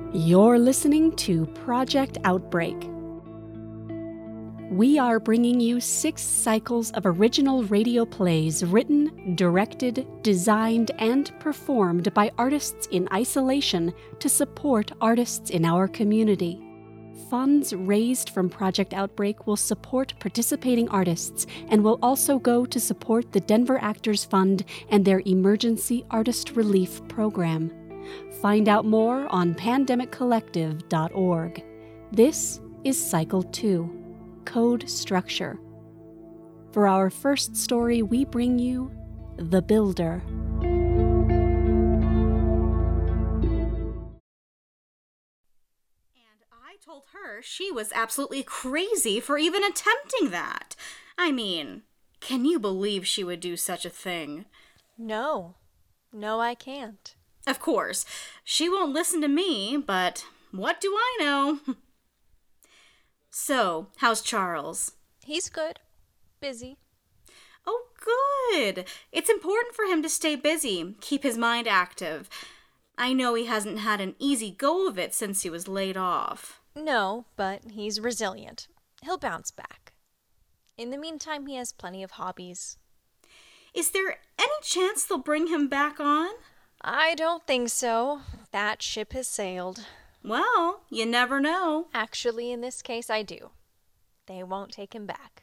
You're listening to Project Outbreak. We are bringing you 6 cycles of original radio plays written, directed, designed, and performed by artists in isolation to support artists in our community. Funds raised from Project Outbreak will support participating artists and will also go to support the Denver Actors Fund and their Emergency Artist Relief Program. Find out more on pandemiccollective.org. This is Cycle 2, Code Structure. For our first story, we bring you The Builder. And I told her she was absolutely crazy for even attempting that. I mean, can you believe she would do such a thing? No, I can't. Of course, she won't listen to me, but what do I know? So, how's Charles? He's good. Busy. Oh, good. It's important for him to stay busy, keep his mind active. I know he hasn't had an easy go of it since he was laid off. No, but he's resilient. He'll bounce back. In the meantime, he has plenty of hobbies. Is there any chance they'll bring him back on? I don't think so. That ship has sailed. Well, you never know. Actually, in this case, I do. They won't take him back.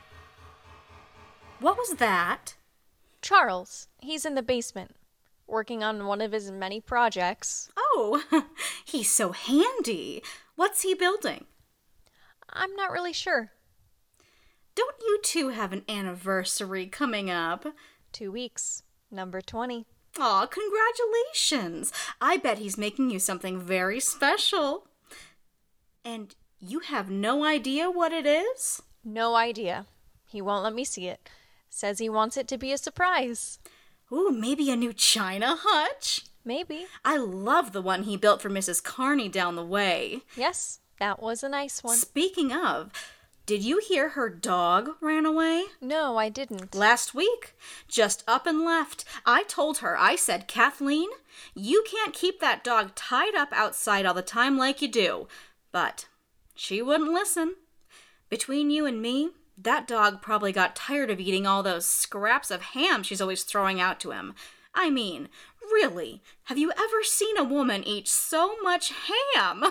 What was that? Charles, he's in the basement, working on one of his many projects. Oh, he's so handy. What's he building? I'm not really sure. Don't you two have an anniversary coming up? 2 weeks. Number 20. Aw, congratulations. I bet he's making you something very special. And you have no idea what it is? No idea. He won't let me see it. Says he wants it to be a surprise. Ooh, maybe a new China hutch? Maybe. I love the one he built for Mrs. Carney down the way. Yes, that was a nice one. Speaking of, did you hear her dog ran away? No, I didn't. Last week. Just up and left. I told her, I said, Kathleen, you can't keep that dog tied up outside all the time like you do. But she wouldn't listen. Between you and me, that dog probably got tired of eating all those scraps of ham she's always throwing out to him. I mean, really, have you ever seen a woman eat so much ham?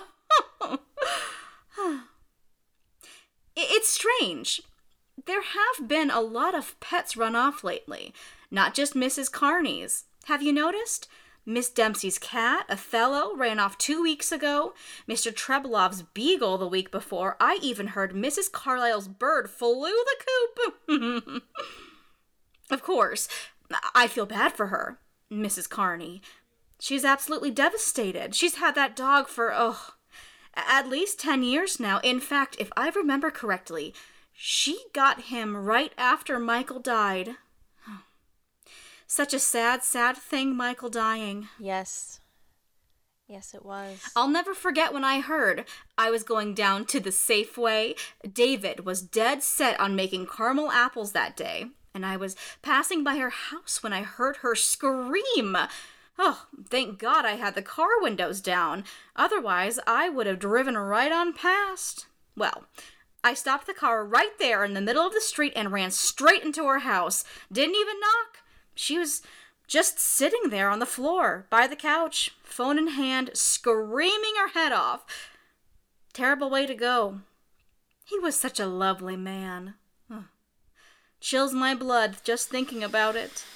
It's strange. There have been a lot of pets run off lately, not just Mrs. Carney's. Have you noticed? Miss Dempsey's cat, Othello, ran off 2 weeks ago. Mr. Trebloff's beagle the week before. I even heard Mrs. Carlisle's bird flew the coop. Of course, I feel bad for her, Mrs. Carney. She's absolutely devastated. She's had that dog for, at least 10 years now. In fact, if I remember correctly, she got him right after Michael died. Such a sad, sad thing, Michael dying. Yes, it was. I'll never forget when I heard. I was going down to the Safeway. David was dead set on making caramel apples that day, and I was passing by her house when I heard her scream. Oh, thank God I had the car windows down. Otherwise, I would have driven right on past. Well, I stopped the car right there in the middle of the street and ran straight into her house. Didn't even knock. She was just sitting there on the floor, by the couch, phone in hand, screaming her head off. Terrible way to go. He was such a lovely man. Chills my blood just thinking about it.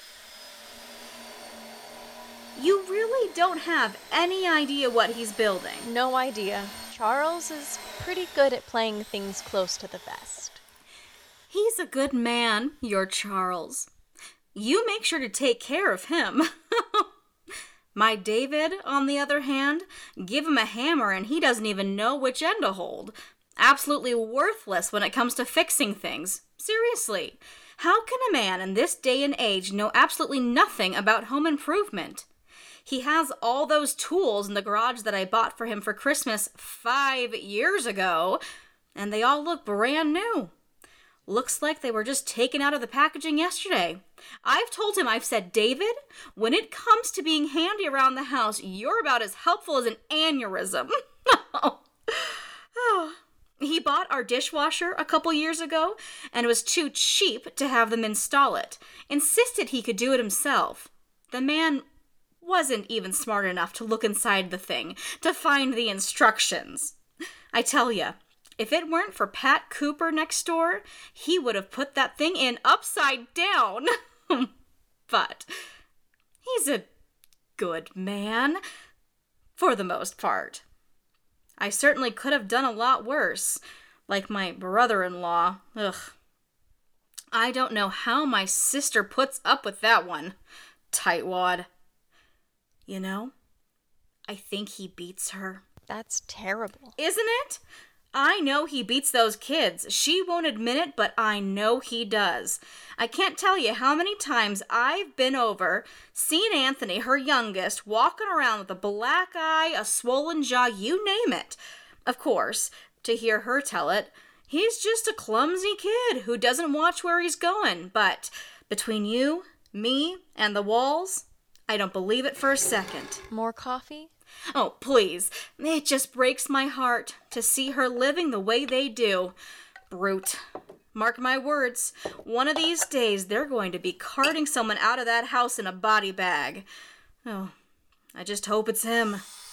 You really don't have any idea what he's building. No idea. Charles is pretty good at playing things close to the vest. He's a good man, your Charles. You make sure to take care of him. My David, on the other hand, give him a hammer and he doesn't even know which end to hold. Absolutely worthless when it comes to fixing things. Seriously, how can a man in this day and age know absolutely nothing about home improvement? He has all those tools in the garage that I bought for him for Christmas 5 years ago, and they all look brand new. Looks like they were just taken out of the packaging yesterday. I've told him, I've said, David, when it comes to being handy around the house, you're about as helpful as an aneurysm. He bought our dishwasher a couple years ago and was too cheap to have them install it. Insisted he could do it himself. The man wasn't even smart enough to look inside the thing to find the instructions. I tell ya, if it weren't for Pat Cooper next door, he would have put that thing in upside down. But he's a good man, for the most part. I certainly could have done a lot worse, like my brother-in-law. Ugh. I don't know how my sister puts up with that one. Tightwad. You know, I think he beats her. That's terrible. Isn't it? I know he beats those kids. She won't admit it, but I know he does. I can't tell you how many times I've been over, seen Anthony, her youngest, walking around with a black eye, a swollen jaw, you name it. Of course, to hear her tell it, he's just a clumsy kid who doesn't watch where he's going. But between you, me, and the walls, I don't believe it for a second. More coffee? Oh, please. It just breaks my heart to see her living the way they do. Brute. Mark my words, one of these days they're going to be carting someone out of that house in a body bag. Oh, I just hope it's him.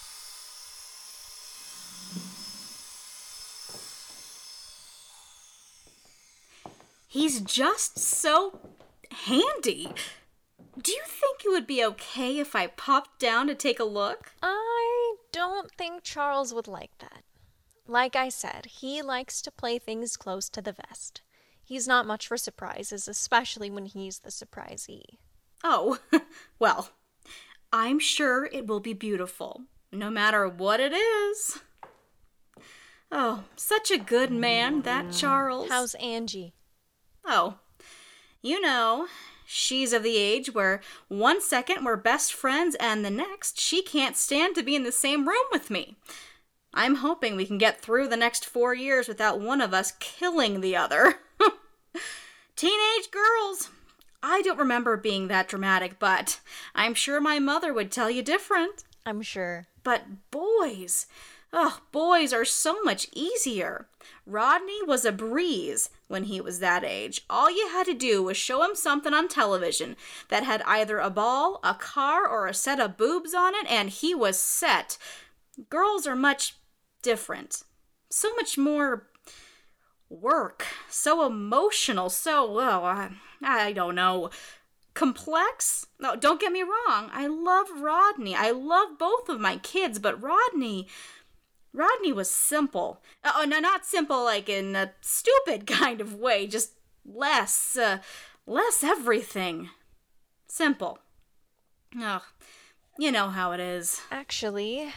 He's just so handy. Do you think it would be okay if I popped down to take a look? I don't think Charles would like that. Like I said, he likes to play things close to the vest. He's not much for surprises, especially when he's the surprisee. Oh, well, I'm sure it will be beautiful, no matter what it is. Oh, such a good man, that Charles. How's Angie? Oh, you know, she's of the age where one second we're best friends and the next she can't stand to be in the same room with me. I'm hoping we can get through the next 4 years without one of us killing the other. Teenage girls. I don't remember being that dramatic, but I'm sure my mother would tell you different. I'm sure. But boys, boys are so much easier. Rodney was a breeze when he was that age. All you had to do was show him something on television that had either a ball, a car, or a set of boobs on it, and he was set. Girls are much different. So much more work. So emotional. So, well, I don't know. Complex? No, don't get me wrong. I love Rodney. I love both of my kids, but Rodney was simple. Oh, no, not simple like in a stupid kind of way. Just less everything. Simple. Oh, you know how it is. Actually,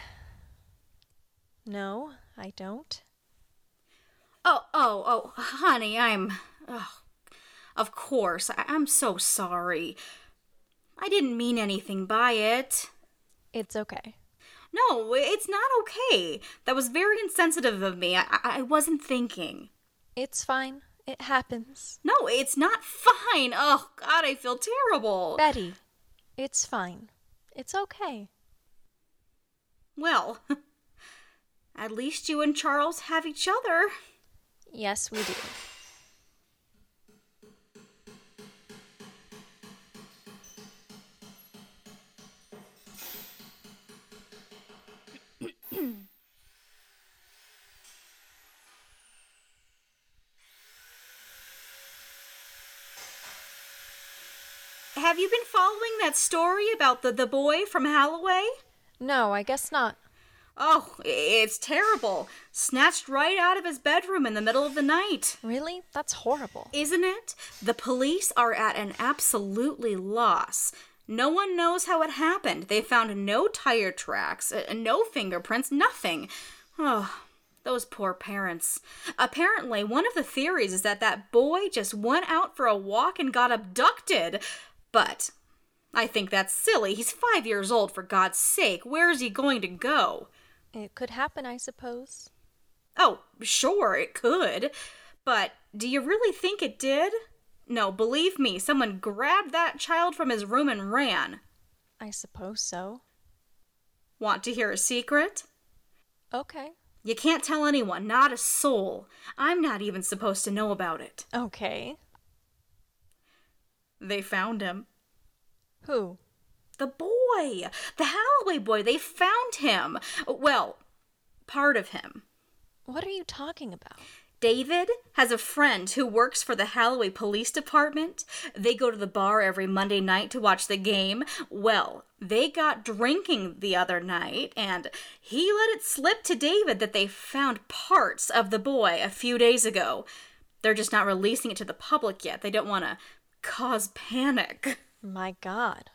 no, I don't. Oh, honey, of course, I'm so sorry. I didn't mean anything by it. It's okay. No, it's not okay. That was very insensitive of me. I wasn't thinking. It's fine. It happens. No, it's not fine. Oh, God, I feel terrible. Betty, it's fine. It's okay. Well, at least you and Charles have each other. Yes, we do. Have you been following that story about the boy from Holloway? No, I guess not. Oh, it's terrible. Snatched right out of his bedroom in the middle of the night. Really? That's horrible. Isn't it? The police are at an absolutely loss. No one knows how it happened. They found no tire tracks, no fingerprints, nothing. Oh, those poor parents. Apparently, one of the theories is that boy just went out for a walk and got abducted. But I think that's silly. He's 5 years old, for God's sake. Where is he going to go? It could happen, I suppose. Oh, sure, it could. But do you really think it did? No, believe me, someone grabbed that child from his room and ran. I suppose so. Want to hear a secret? Okay. You can't tell anyone, not a soul. I'm not even supposed to know about it. Okay. They found him. Who? The boy! The Holloway boy! They found him! Well, part of him. What are you talking about? David has a friend who works for the Holloway Police Department. They go to the bar every Monday night to watch the game. Well, they got drinking the other night, and he let it slip to David that they found parts of the boy a few days ago. They're just not releasing it to the public yet. They don't want to cause panic. My God.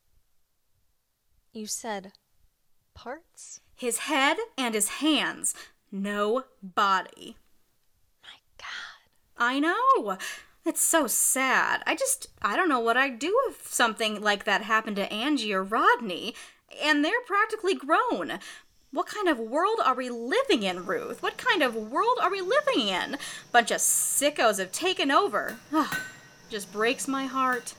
You said parts? His head and his hands. No body. My God. I know. It's so sad. I don't know what I'd do if something like that happened to Angie or Rodney. And they're practically grown. What kind of world are we living in, Ruth? What kind of world are we living in? Bunch of sickos have taken over. Just breaks my heart.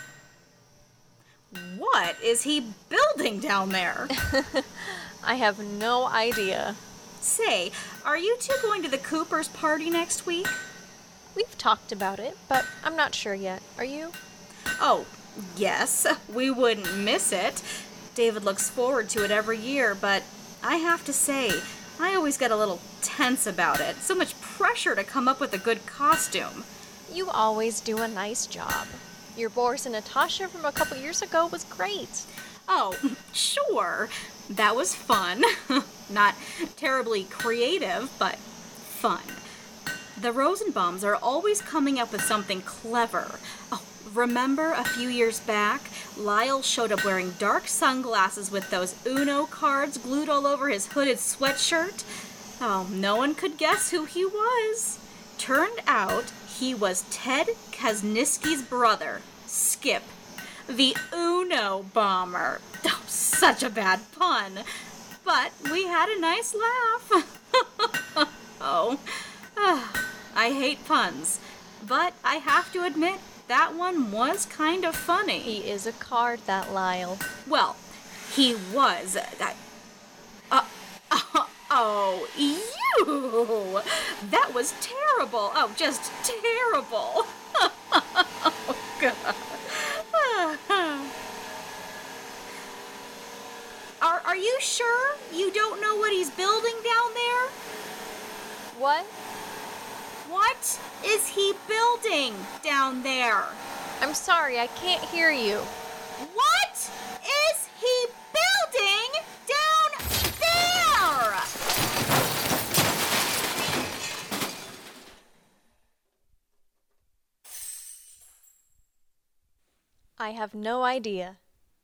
What is he building down there? I have no idea. Say, are you two going to the Cooper's party next week? We've talked about it, but I'm not sure yet. Are you? Oh, yes. We wouldn't miss it. David looks forward to it every year, but I have to say, I always get a little tense about it. So much pressure to come up with a good costume. You always do a nice job. Your Boris and Natasha from a couple years ago was great. Oh, sure. That was fun. Not terribly creative, but fun. The Rosenbaums are always coming up with something clever. Oh, remember a few years back, Lyle showed up wearing dark sunglasses with those Uno cards glued all over his hooded sweatshirt? Oh, no one could guess who he was. Turned out he was Ted Kaczynski's brother, Skip, the Uno bomber. Oh, such a bad pun. But we had a nice laugh. I hate puns. But I have to admit, that one was kind of funny. He is a card, that Lyle. Well, he was. Oh, you! That was terrible. Oh, just terrible. Oh, God. Are you sure you don't know what he's building down there? What? What is he building down there? I'm sorry, I can't hear you. What is he building down there? I have no idea.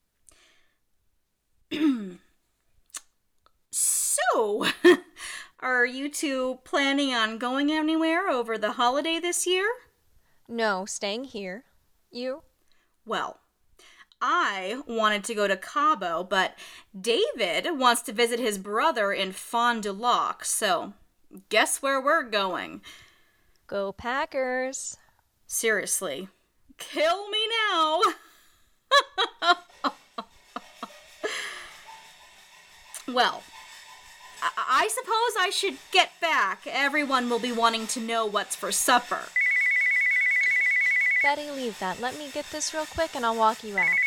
So, are you two planning on going anywhere over the holiday this year? No, staying here. You? Well, I wanted to go to Cabo, but David wants to visit his brother in Fond du Lac, so guess where we're going? Go Packers. Seriously, kill me now. Well, I suppose I should get back. Everyone will be wanting to know what's for supper. Betty, leave that. Let me get this real quick and I'll walk you out.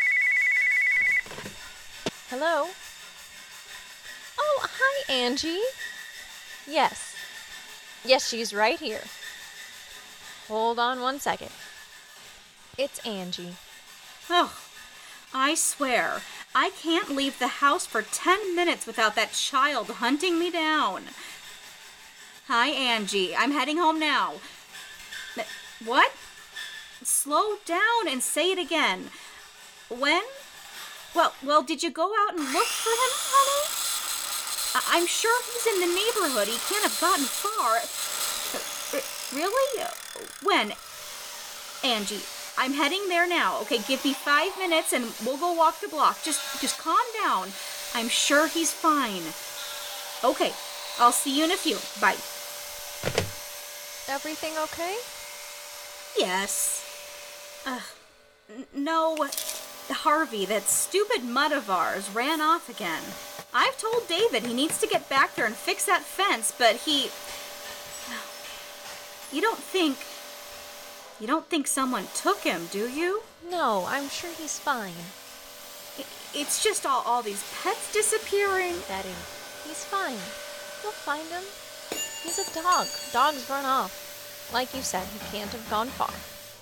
Hello? Oh, hi, Angie. Yes. Yes, she's right here. Hold on one second. It's Angie. Oh, I swear, I can't leave the house for 10 minutes without that child hunting me down. Hi, Angie. I'm heading home now. What? Slow down and say it again. When? Well, did you go out and look for him, honey? I'm sure he's in the neighborhood. He can't have gotten far. Really? When? Angie, I'm heading there now. Okay, give me 5 minutes and we'll go walk the block. Just calm down. I'm sure he's fine. Okay, I'll see you in a few. Bye. Everything okay? Yes. No, Harvey, that stupid mutt of ours ran off again. I've told David he needs to get back there and fix that fence, but he... You don't think someone took him, do you? No, I'm sure he's fine. It's just all these pets disappearing. Betty, he's fine. You'll find him. He's a dog. Dogs run off. Like you said, he can't have gone far.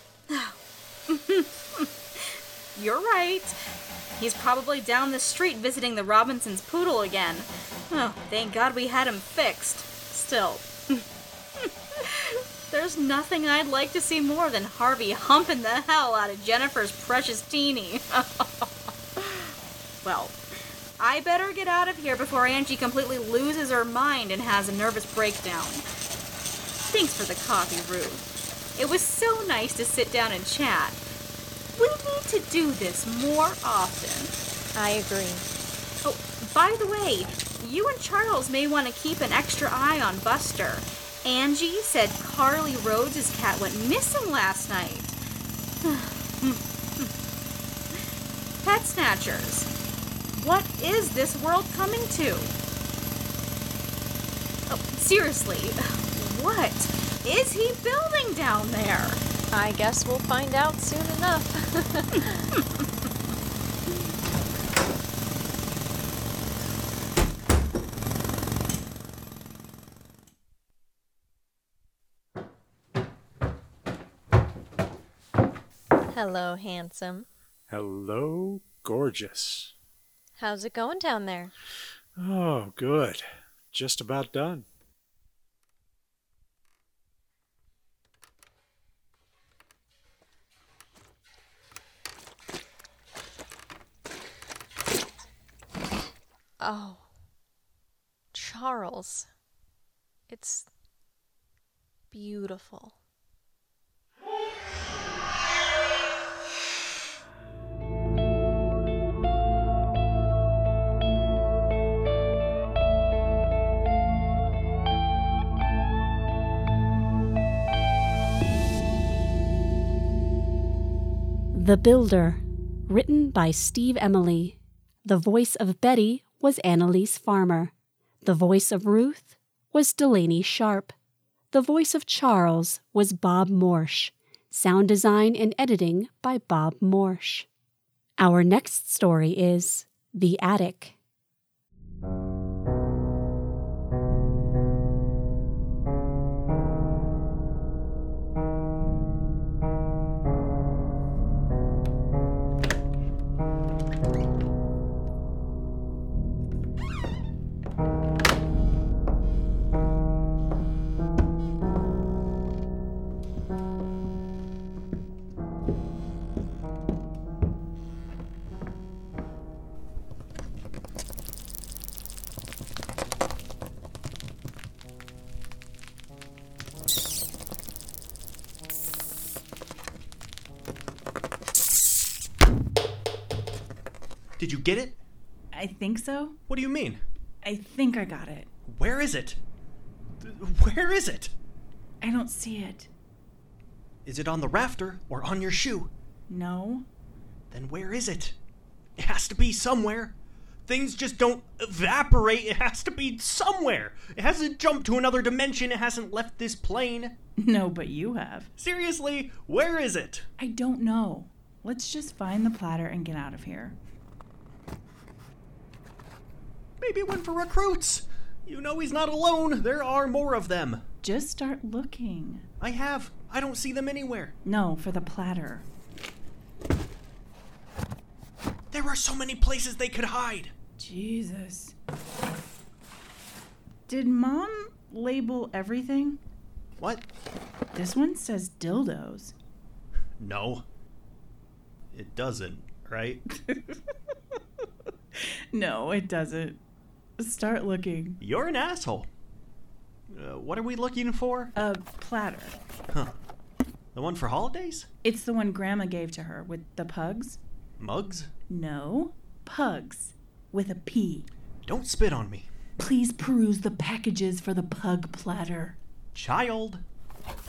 You're right. He's probably down the street visiting the Robinsons' poodle again. Oh, thank God we had him fixed. Still, there's nothing I'd like to see more than Harvey humping the hell out of Jennifer's precious teeny. Well, I better get out of here before Angie completely loses her mind and has a nervous breakdown. Thanks for the coffee, Ruth. It was so nice to sit down and chat. We need to do this more often. I agree. Oh, by the way, you and Charles may want to keep an extra eye on Buster. Angie said Carly Rhodes' cat went missing last night. Pet snatchers. What is this world coming to? Oh, seriously, what is he building down there? I guess we'll find out soon enough. Hello, handsome. Hello, gorgeous. How's it going down there? Oh, good. Just about done. Oh, Charles. It's beautiful. The Builder, written by Steve Emily. The voice of Betty was Annalise Farmer. The voice of Ruth was Delaney Sharp. The voice of Charles was Bob Morsch. Sound design and editing by Bob Morsch. Our next story is The Attic. Did you get it? I think so. What do you mean? I think I got it. Where is it? Where is it? I don't see it. Is it on the rafter or on your shoe? No. Then where is it? It has to be somewhere. Things just don't evaporate. It has to be somewhere. It hasn't jumped to another dimension. It hasn't left this plane. No, but you have. Seriously, where is it? I don't know. Let's just find the platter and get out of here. Maybe it went for recruits. You know he's not alone. There are more of them. Just start looking. I have. I don't see them anywhere. No, for the platter. There are so many places they could hide. Jesus. Did Mom label everything? What? This one says dildos. No. It doesn't, right? No, it doesn't. Start looking. You're an asshole. What are we looking for? A platter. Huh. The one for holidays? It's the one Grandma gave to her with the pugs. Mugs? No, pugs. With a P. Don't spit on me. Please peruse the packages for the pug platter. Child.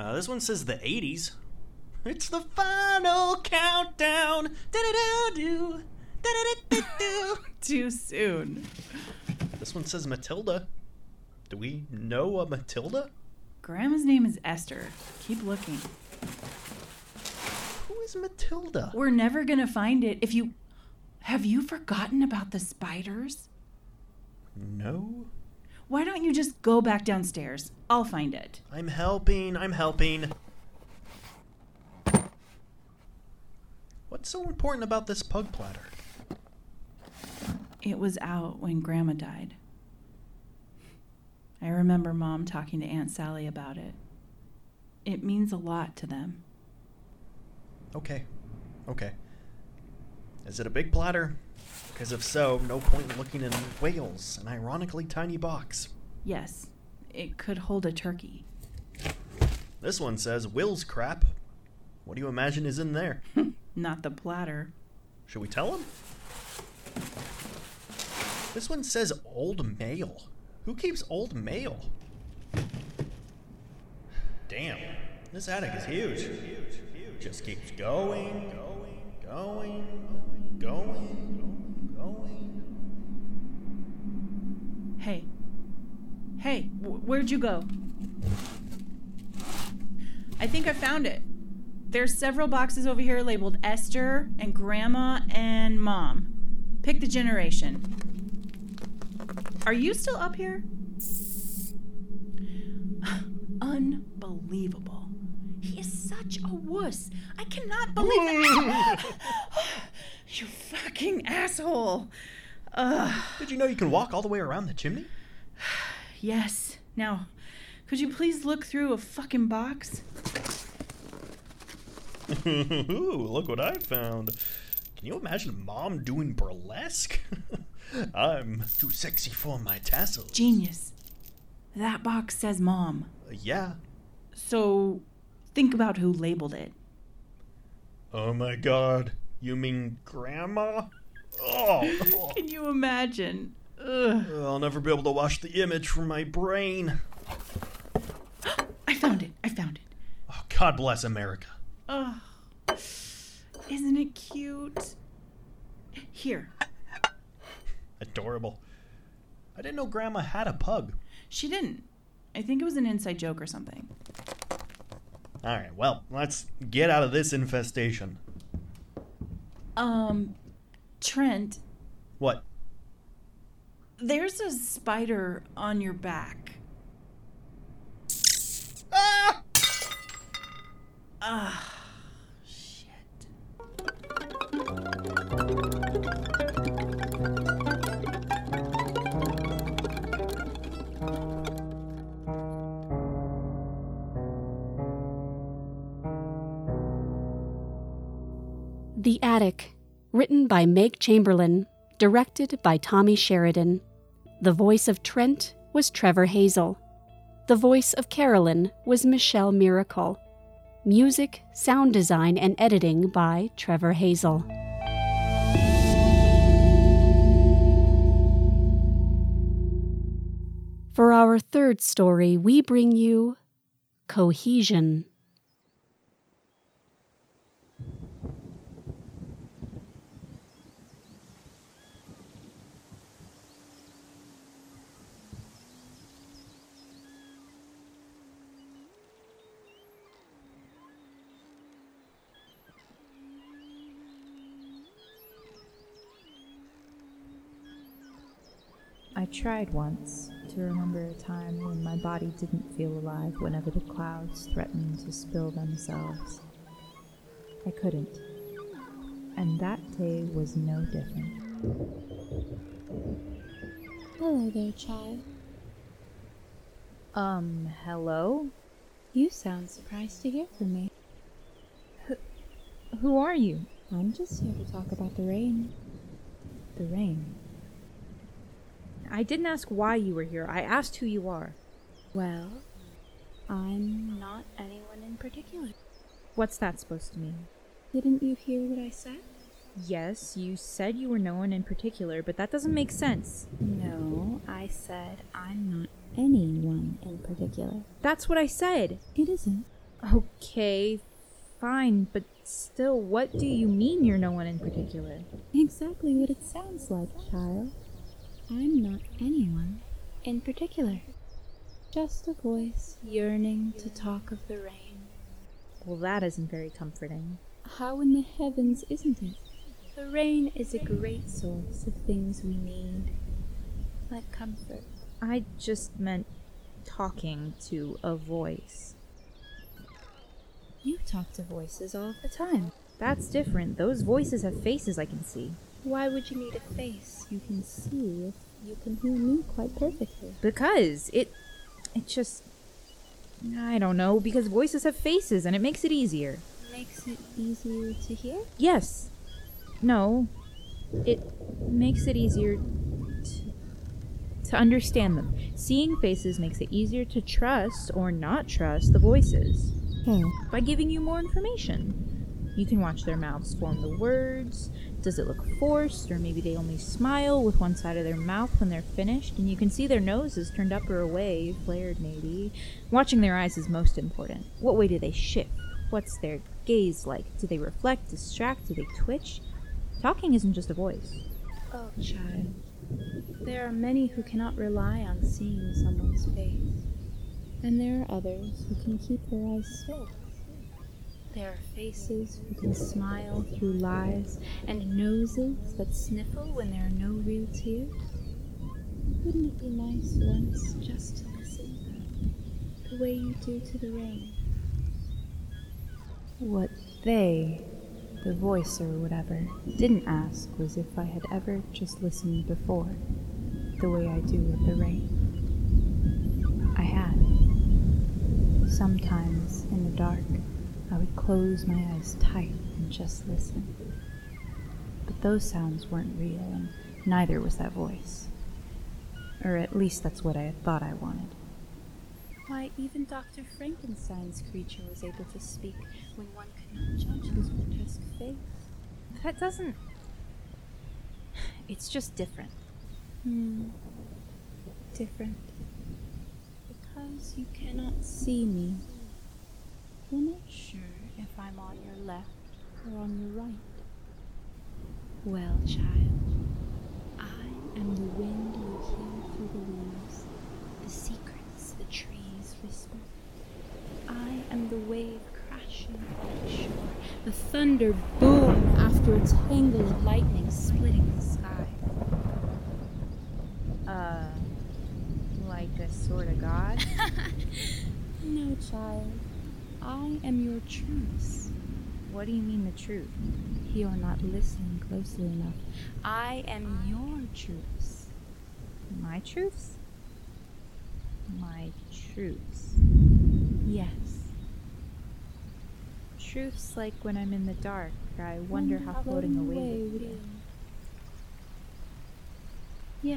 This one says the 80s. It's the final countdown. Da-da-da-do. Da-da-da-da-do. Too soon. This one says Matilda. Do we know a Matilda? Grandma's name is Esther. Keep looking. Who is Matilda? We're never gonna find it. Have you forgotten about the spiders? No. Why don't you just go back downstairs? I'll find it. I'm helping. What's so important about this pug platter? It was out when Grandma died. I remember Mom talking to Aunt Sally about it. It means a lot to them. Okay. Is it a big platter? Because if so, no point in looking in Wales, an ironically tiny box. Yes, it could hold a turkey. This one says Will's crap. What do you imagine is in there? Not the platter. Should we tell him? This one says old mail. Who keeps old mail? Damn, this attic is huge. Just keeps going. Hey, where'd you go? I think I found it. There's several boxes over here labeled Esther and Grandma and Mom. Pick the generation. Are you still up here? Unbelievable. He is such a wuss. I cannot believe it. You fucking asshole. Did you know you can walk all the way around the chimney? Yes. Now, could you please look through a fucking box? Ooh, look what I found. Can you imagine Mom doing burlesque? I'm too sexy for my tassels. Genius. That box says Mom. Yeah. So, think about who labeled it. Oh my god. You mean Grandma? Oh. Can you imagine? Ugh. I'll never be able to wash the image from my brain. I found it. Oh, God bless America. Oh, isn't it cute? Here. Adorable. I didn't know Grandma had a pug. She didn't. I think it was an inside joke or something. Alright, well, let's get out of this infestation. Trent. What? There's a spider on your back. Ah! Shit. The Attic, written by Meg Chamberlain, directed by Tommy Sheridan. The voice of Trent was Trevor Hazel. The voice of Carolyn was Michelle Miracle. Music, sound design, and editing by Trevor Hazel. For our third story, we bring you Cohesion. I tried once to remember a time when my body didn't feel alive whenever the clouds threatened to spill themselves. I couldn't. And that day was no different. Hello there, child. Hello? You sound surprised to hear from me. Who are you? I'm just here to talk about the rain. The rain. I didn't ask why you were here. I asked who you are. Well, I'm not anyone in particular. What's that supposed to mean? Didn't you hear what I said? Yes, you said you were no one in particular, but that doesn't make sense. No, I said I'm not anyone in particular. That's what I said. It isn't. Okay, fine, but still, what do you mean you're no one in particular? Exactly what it sounds like, child. I'm not anyone in particular. Just a voice yearning to talk of the rain. Well, that isn't very comforting. How in the heavens isn't it? The rain is a great source of things we need, like comfort. I just meant talking to a voice. You talk to voices all the time. That's different. Those voices have faces I can see. Why would you need a face you can see if you can hear me quite perfectly? Because it just... I don't know, because voices have faces and it makes it easier. Makes it easier to hear? Yes. No. It makes it easier to understand them. Seeing faces makes it easier to trust or not trust the voices. By giving you more information. You can watch their mouths form the words. Does it look forced, or maybe they only smile with one side of their mouth when they're finished, and you can see their noses turned up or away, flared maybe. Watching their eyes is most important. What way do they shift? What's their gaze like? Do they reflect, distract, do they twitch? Talking isn't just a voice. Oh, child. There are many who cannot rely on seeing someone's face. And there are others who can keep their eyes still. There are faces who can smile through lies, and noses that sniffle when there are no real tears. Wouldn't it be nice once just to listen, the way you do to the rain? What they, the voice or whatever, didn't ask was if I had ever just listened before, the way I do with the rain. I had. Sometimes, in the dark, I would close my eyes tight and just listen. But those sounds weren't real, and neither was that voice. Or at least that's what I had thought I wanted. Why, even Dr. Frankenstein's creature was able to speak when one could not judge his grotesque face. That doesn't... It's just different. Different. Because you cannot see me. You're not sure if I'm on your left or on your right. Well, child, I am the wind you hear through the leaves, the secrets the trees whisper. I am the wave crashing on the shore, the thunder boom after a tangle of lightning splitting the sky. Like a sort of god? No, child. I am your truce. What do you mean the truth? You're not listening closely enough. I am your truce. My truths? My truths. Yes. Truths like when I'm in the dark, I wonder how floating away would feel. Yes.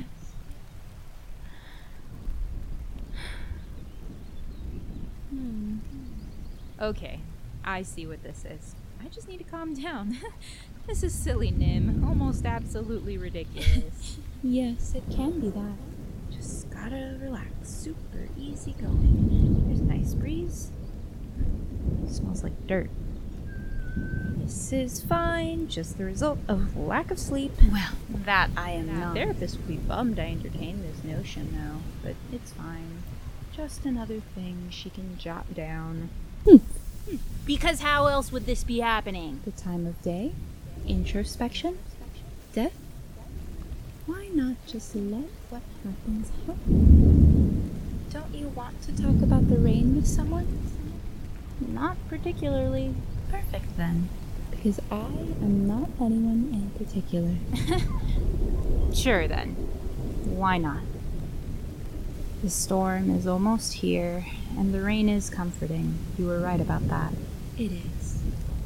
Okay, I see what this is. I just need to calm down. This is silly, Nim. Almost absolutely ridiculous. Yes, it can be that. Just gotta relax. Super easy going. There's a nice breeze. Smells like dirt. This is fine. Just the result of lack of sleep. Well, that I am not. The therapist would be bummed I entertained this notion, though. But it's fine. Just another thing she can jot down. Because how else would this be happening? The time of day? Introspection? Death? Why not just let what happens happen? Don't you want to talk about the rain with someone? Not particularly. Perfect then. Because I am not anyone in particular. Sure then. Why not? The storm is almost here, and the rain is comforting. You were right about that. It is.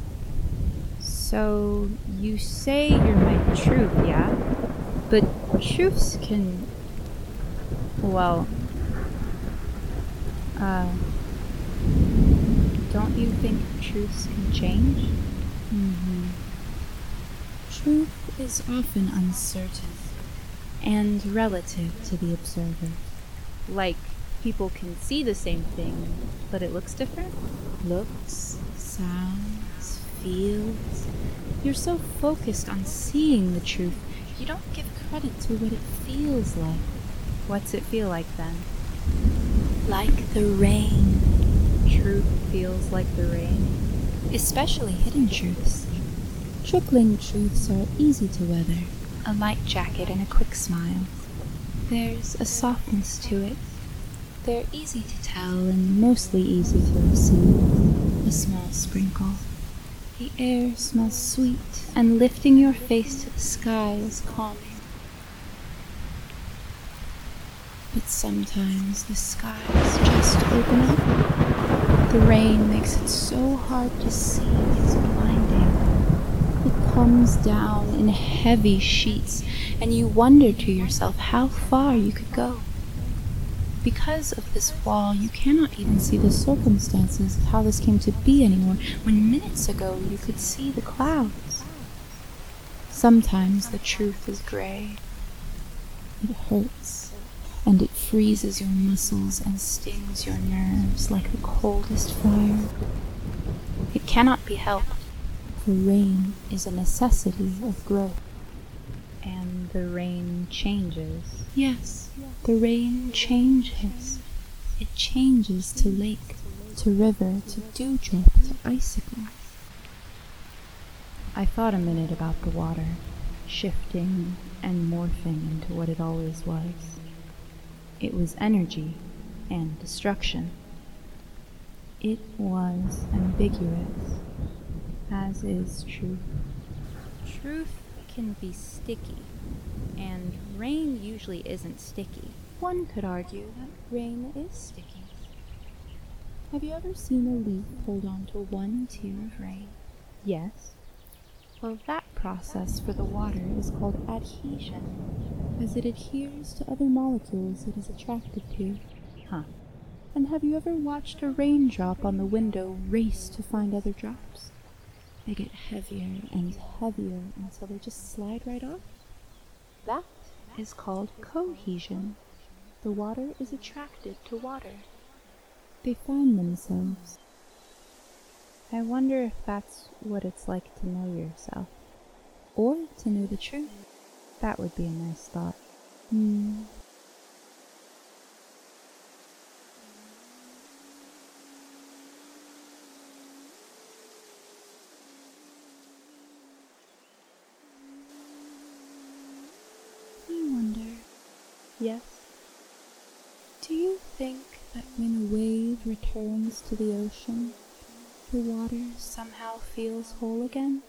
So, you say you're my truth, yeah? But truths can... Well... Don't you think truths can change? Truth is often uncertain and relative to the observer. Like People can see the same thing, but it looks different. Looks, sounds, feels. You're so focused on seeing the truth, you don't give credit to what it feels like. What's it feel like then? Like the rain. Truth feels like the rain. Especially hidden truths. Trickling truths are easy to weather. A light jacket and a quick smile. There's a softness to it. They're easy to tell and mostly easy to receive. A small sprinkle. The air smells sweet, and lifting your face to the sky is calming. But sometimes the skies just open up. The rain makes it so hard to see, it's blinding. It comes down in heavy sheets, and you wonder to yourself how far you could go. Because of this wall, you cannot even see the circumstances of how this came to be anymore, when minutes ago you could see the clouds. Sometimes the truth is gray. It hurts, and it freezes your muscles and stings your nerves like the coldest fire. It cannot be helped, for rain is a necessity of growth. And the rain changes. Yes, the rain changes. It changes to lake, to river, to dewdrop, to icicle. I thought a minute about the water, shifting and morphing into what it always was. It was energy and destruction. It was ambiguous, as is truth. Truth can be sticky, and rain usually isn't sticky. One could argue that rain is sticky. Have you ever seen a leaf hold on to one tear of rain? Yes. Well, that process for the water is called adhesion, as it adheres to other molecules it is attracted to. And have you ever watched a raindrop on the window race to find other drops? They get heavier and heavier until they just slide right off. That is called cohesion. The water is attracted to water. They find themselves. I wonder if that's what it's like to know yourself. Or to know the truth. That would be a nice thought. Yes. Do you think that when a wave returns to the ocean, the water somehow feels whole again?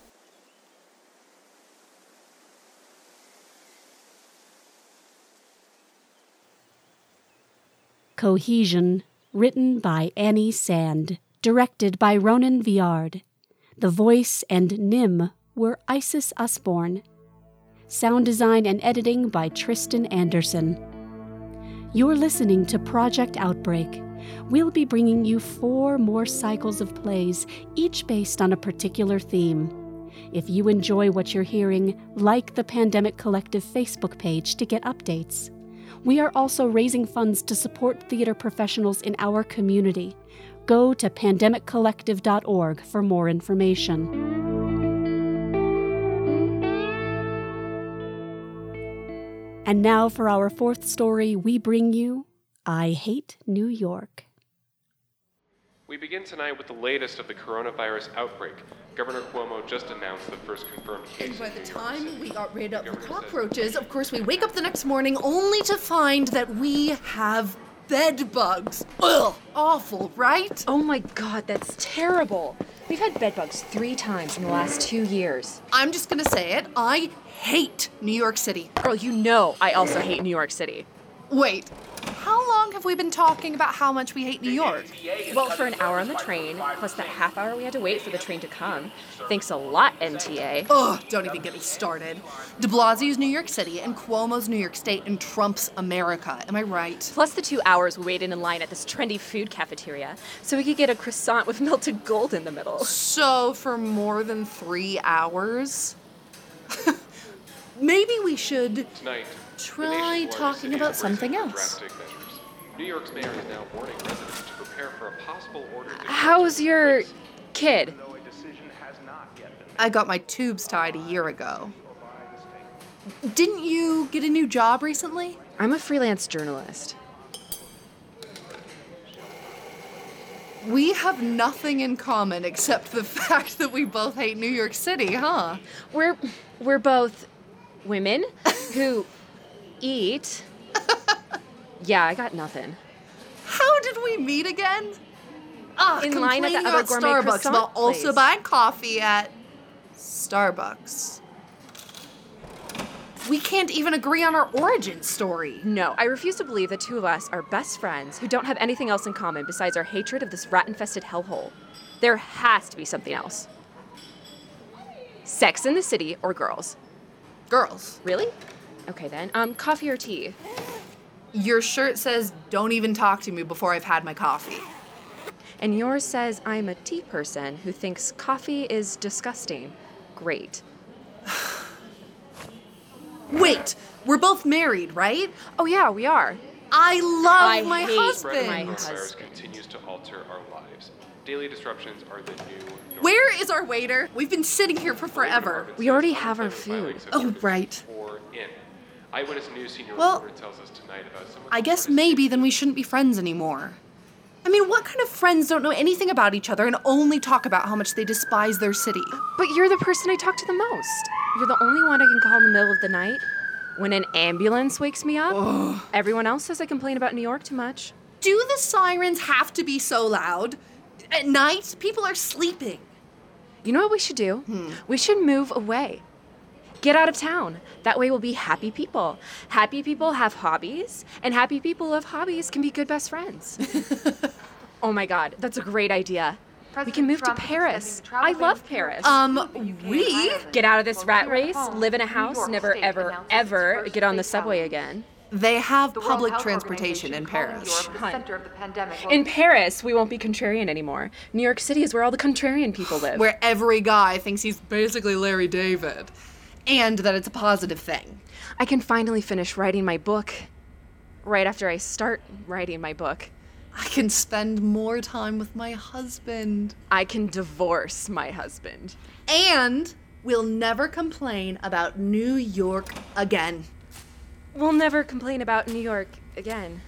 Cohesion, written by Annie Sand, directed by Ronan Viard. The voice and Nim were Isis Usborne. Sound design and editing by Tristan Anderson. You're listening to Project Outbreak. We'll be bringing you 4 more cycles of plays, each based on a particular theme. If you enjoy what you're hearing, like the Pandemic Collective Facebook page to get updates. We are also raising funds to support theater professionals in our community. Go to pandemiccollective.org for more information. And now for our 4th story, we bring you I Hate New York. We begin tonight with the latest of the coronavirus outbreak. Governor Cuomo just announced the first confirmed case. And by the time we got rid of the cockroaches, of course, we wake up the next morning only to find that we have bed bugs. Ugh, awful, right? Oh my God, that's terrible. We've had bed bugs 3 times in the last 2 years. I'm just gonna say it. I hate New York City. Girl, you know I also hate New York City. Wait, how long have we been talking about how much we hate New York? Well, for an hour on the train, plus that half hour we had to wait for the train to come. Thanks a lot, NTA. Ugh, don't even get me started. De Blasio's New York City and Cuomo's New York State and Trump's America. Am I right? Plus the 2 hours we waited in line at this trendy food cafeteria so we could get a croissant with melted gold in the middle. So, for more than 3 hours? Maybe we should Tonight, try talking about something else. New York's mayor is now warning residents to prepare for a possible order to... How's your kid? I got my tubes tied a year ago. Didn't you get a new job recently? I'm a freelance journalist. We have nothing in common except the fact that we both hate New York City, huh? We're both women who eat. Yeah, I got nothing. How did we meet again? In line at the other gourmet Starbucks, croissant while also place. buying coffee at Starbucks. We can't even agree on our origin story. No, I refuse to believe the two of us are best friends who don't have anything else in common besides our hatred of this rat-infested hellhole. There has to be something else. Sex in the City or girls? Girls. Really? Okay then. Coffee or tea? Your shirt says, "Don't even talk to me before I've had my coffee." And yours says I'm a tea person who thinks coffee is disgusting. Great. Wait, we're both married, right? Oh yeah, we are. I love my hate husband. my Coronavirus continues to alter our lives. Daily disruptions are the new norm. Where is our waiter? We've been sitting here for forever. We already have our food. Oh, right. Eyewitness News senior Well, reporter tells us tonight about some of I guess maybe then we shouldn't be friends anymore. I mean, what kind of friends don't know anything about each other and only talk about how much they despise their city? But you're the person I talk to the most. You're the only one I can call in the middle of the night. When an ambulance wakes me up, everyone else says I complain about New York too much. Do the sirens have to be so loud? At night, people are sleeping. You know what we should do? We should move away. Get out of town. That way we'll be happy people. Happy people have hobbies, and happy people who have hobbies can be good best friends. Oh my God, that's a great idea. We can move to Paris. I love Paris. We? Get out of this rat race, live in a house, never, ever, ever get on the subway again. They have public transportation in Paris. In Paris, we won't be contrarian anymore. New York City is where all the contrarian people live. Where every guy thinks he's basically Larry David. And that it's a positive thing. I can finally finish writing my book. Right after I start writing my book. I can spend more time with my husband. I can divorce my husband. And we'll never complain about New York again. We'll never complain about New York again.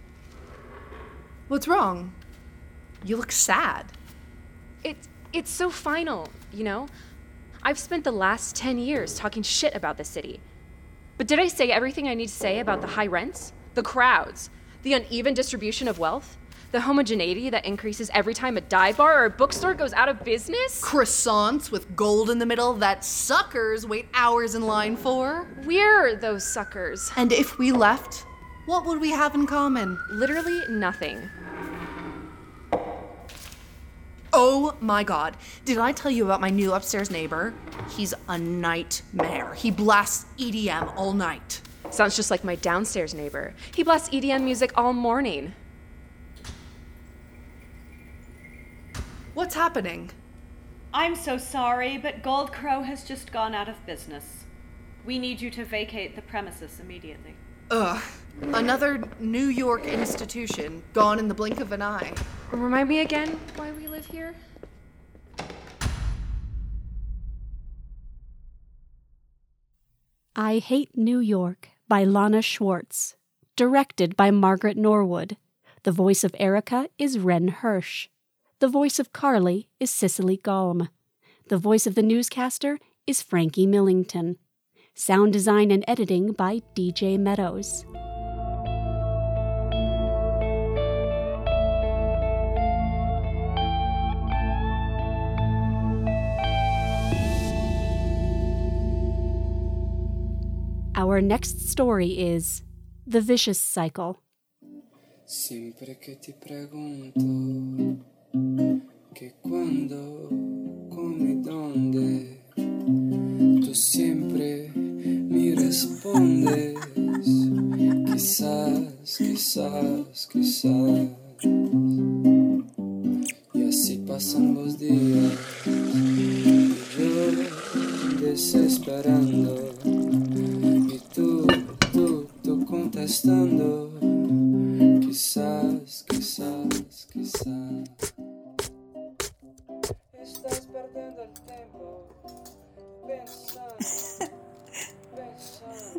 What's wrong? You look sad. It's so final, you know? I've spent the last 10 years talking shit about the city. But did I say everything I need to say about the high rents, the crowds, the uneven distribution of wealth, the homogeneity that increases every time a dive bar or a bookstore goes out of business? Croissants with gold in the middle that suckers wait hours in line for? We're those suckers. And if we left, what would we have in common? Literally nothing. Oh my God. Did I tell you about my new upstairs neighbor? He's a nightmare. He blasts EDM all night. Sounds just like my downstairs neighbor. He blasts EDM music all morning. What's happening? I'm so sorry, but Gold Crow has just gone out of business. We need you to vacate the premises immediately. Ugh. Another New York institution, gone in the blink of an eye. Remind me again why we live here? I Hate New York by Lana Schwartz. Directed by Margaret Norwood. The voice of Erica is Ren Hirsch. The voice of Carly is Cicely Galm. The voice of the newscaster is Frankie Millington. Sound design and editing by DJ Meadows. Our next story is The Vicious Cycle. Siempre que te pregunto que cuando, cómo y dónde, tú siempre me respondes, quizás, quizás, quizás. Y así pasan los días, y yo desesperando. Tú contestando, quizás. quizás, quizás estás perdiendo el tiempo pensando, pensando.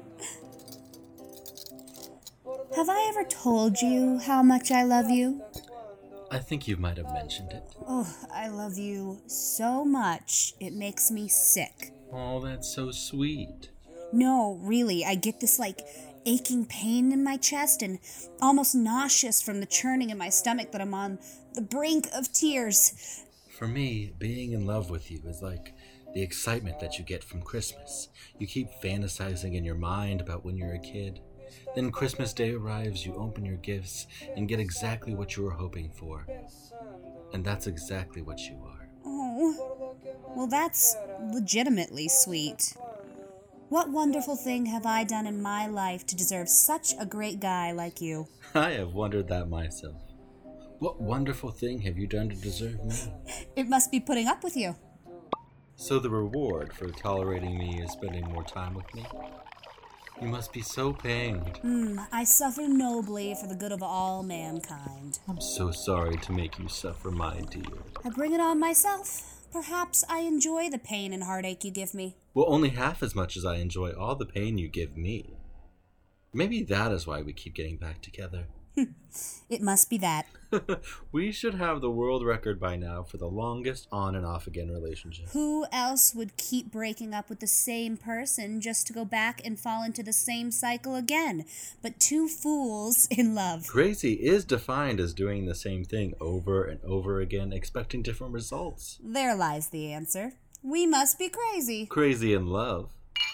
Have I ever told you how much I love you? I think you might have mentioned it. Oh, I love you so much, it makes me sick. Oh, that's so sweet. No, really, I get this, aching pain in my chest and almost nauseous from the churning in my stomach that I'm on the brink of tears. For me, being in love with you is like the excitement that you get from Christmas. You keep fantasizing in your mind about when you're a kid. Then Christmas Day arrives, you open your gifts, and get exactly what you were hoping for. And that's exactly what you are. Oh, well, that's legitimately sweet. What wonderful thing have I done in my life to deserve such a great guy like you? I have wondered that myself. What wonderful thing have you done to deserve me? It must be putting up with you. So the reward for tolerating me is spending more time with me? You must be so pained. I suffer nobly for the good of all mankind. I'm so sorry to make you suffer, my dear. I bring it on myself. Perhaps I enjoy the pain and heartache you give me. Well, only half as much as I enjoy all the pain you give me. Maybe that is why we keep getting back together. It must be that. We should have the world record by now for the longest on and off again relationship. Who else would keep breaking up with the same person just to go back and fall into the same cycle again? But two fools in love. Crazy is defined as doing the same thing over and over again, expecting different results. There lies the answer. We must be crazy. Crazy in love.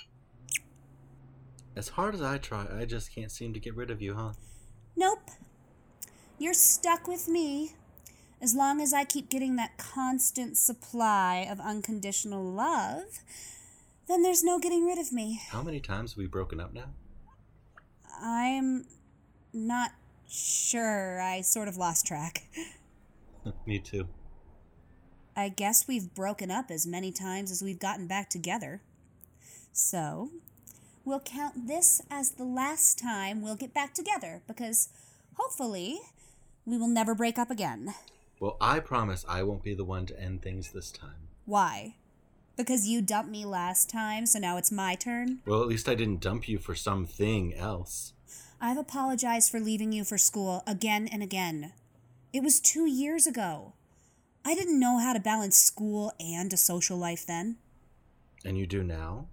As hard as I try, I just can't seem to get rid of you, huh? Nope. You're stuck with me. As long as I keep getting that constant supply of unconditional love, then there's no getting rid of me. How many times have we broken up now? I'm not sure. I sort of lost track. Me too. I guess we've broken up as many times as we've gotten back together. So, we'll count this as the last time we'll get back together, because hopefully we will never break up again. Well, I promise I won't be the one to end things this time. Why? Because you dumped me last time, so now it's my turn? Well, at least I didn't dump you for something else. I've apologized for leaving you for school again and again. It was 2 years ago. I didn't know how to balance school and a social life then. And you do now?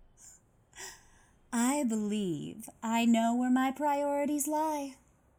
I believe I know where my priorities lie.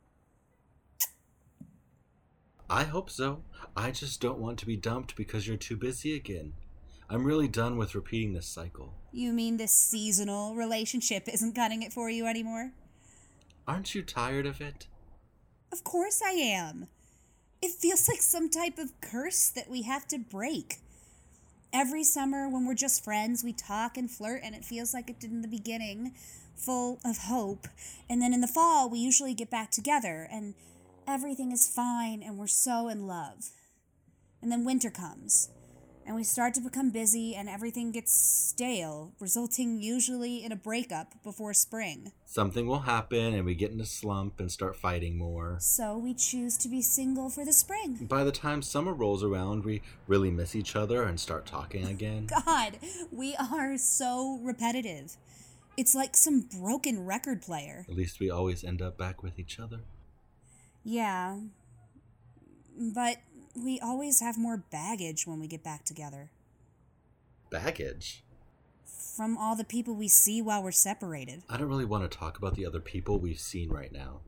I hope so. I just don't want to be dumped because you're too busy again. I'm really done with repeating this cycle. You mean this seasonal relationship isn't cutting it for you anymore? Aren't you tired of it? Of course I am. It feels like some type of curse that we have to break. Every summer when we're just friends, we talk and flirt, and it feels like it did in the beginning, full of hope. And then in the fall, we usually get back together, and everything is fine, and we're so in love. And then winter comes, and we start to become busy, and everything gets stale, resulting usually in a breakup before spring. Something will happen, and we get in a slump and start fighting more. So we choose to be single for the spring. By the time summer rolls around, we really miss each other and start talking again. God, we are so repetitive. It's like some broken record player. At least we always end up back with each other. Yeah, but we always have more baggage when we get back together. Baggage? From all the people we see while we're separated. I don't really want to talk about the other people we've seen right now.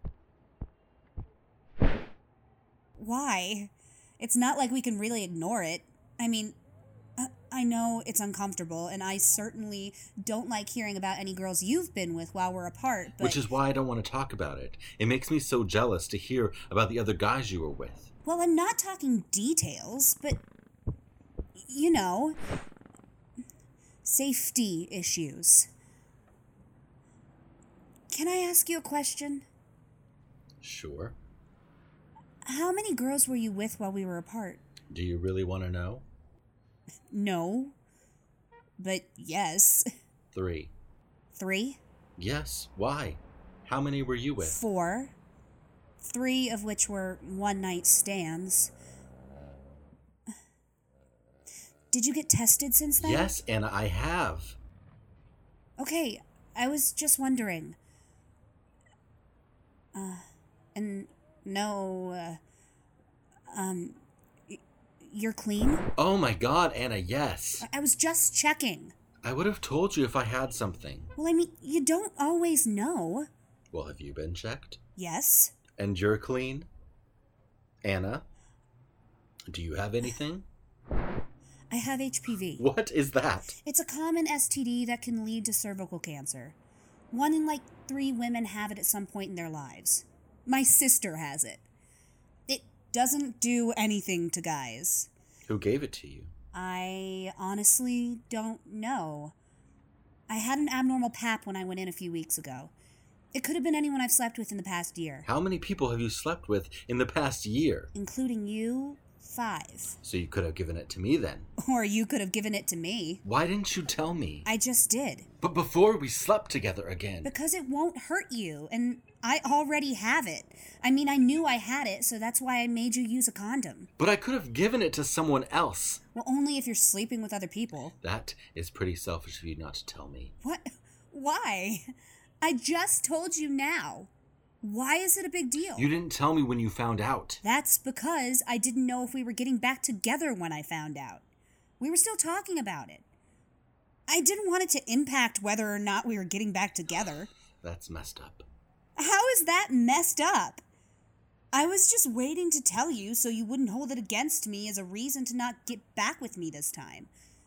Why? It's not like we can really ignore it. I mean, I know it's uncomfortable, and I certainly don't like hearing about any girls you've been with while we're apart, but... Which is why I don't want to talk about it. It makes me so jealous to hear about the other guys you were with. Well, I'm not talking details, but... You know... Safety issues. Can I ask you a question? Sure. How many girls were you with while we were apart? Do you really want to know? No. But yes. 3. 3? Yes. Why? How many were you with? 4. 3 of which were one-night stands. Did you get tested since then? Yes, Anna, I have. Okay, I was just wondering. And no, you're clean? Oh my god, Anna, yes. I was just checking. I would have told you if I had something. Well, I mean, you don't always know. Well, have you been checked? Yes. And you're clean? Anna? Do you have anything? I have HPV. What is that? It's a common STD that can lead to cervical cancer. 1 in 3 women have it at some point in their lives. My sister has it. It doesn't do anything to guys. Who gave it to you? I honestly don't know. I had an abnormal pap when I went in a few weeks ago. It could have been anyone I've slept with in the past year. How many people have you slept with in the past year? Including you, 5. So you could have given it to me then. Or you could have given it to me. Why didn't you tell me? I just did. But before we slept together again. Because it won't hurt you, and I already have it. I mean, I knew I had it, so that's why I made you use a condom. But I could have given it to someone else. Well, only if you're sleeping with other people. That is pretty selfish of you not to tell me. What? Why? I just told you now. Why is it a big deal? You didn't tell me when you found out. That's because I didn't know if we were getting back together when I found out. We were still talking about it. I didn't want it to impact whether or not we were getting back together. That's messed up. How is that messed up? I was just waiting to tell you so you wouldn't hold it against me as a reason to not get back with me this time.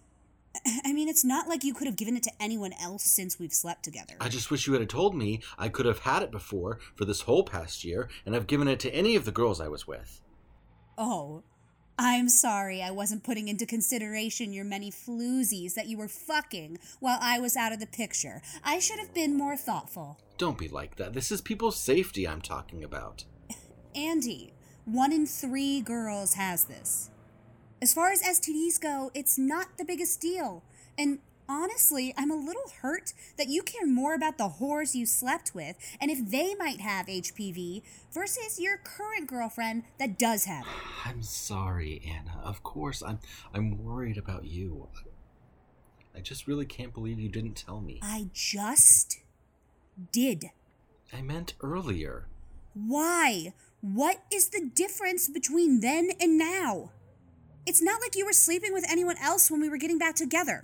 I mean, it's not like you could have given it to anyone else since we've slept together. I just wish you had told me I could have had it before for this whole past year, and I've given it to any of the girls I was with. Oh, I'm sorry I wasn't putting into consideration your many floozies that you were fucking while I was out of the picture. I should have been more thoughtful. Don't be like that. This is people's safety I'm talking about. Andy, 1 in 3 girls has this. As far as STDs go, it's not the biggest deal. And honestly, I'm a little hurt that you care more about the whores you slept with and if they might have HPV versus your current girlfriend that does have it. I'm sorry, Anna. Of course, I'm worried about you. I just really can't believe you didn't tell me. I just did. I meant earlier. Why? What is the difference between then and now? It's not like you were sleeping with anyone else when we were getting back together.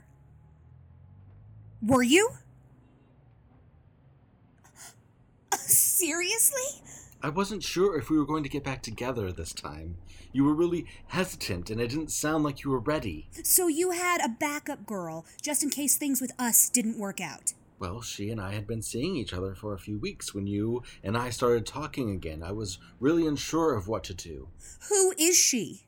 Were you? Seriously? I wasn't sure if we were going to get back together this time. You were really hesitant, and it didn't sound like you were ready. So you had a backup girl, just in case things with us didn't work out. Well, she and I had been seeing each other for a few weeks when you and I started talking again. I was really unsure of what to do. Who is she?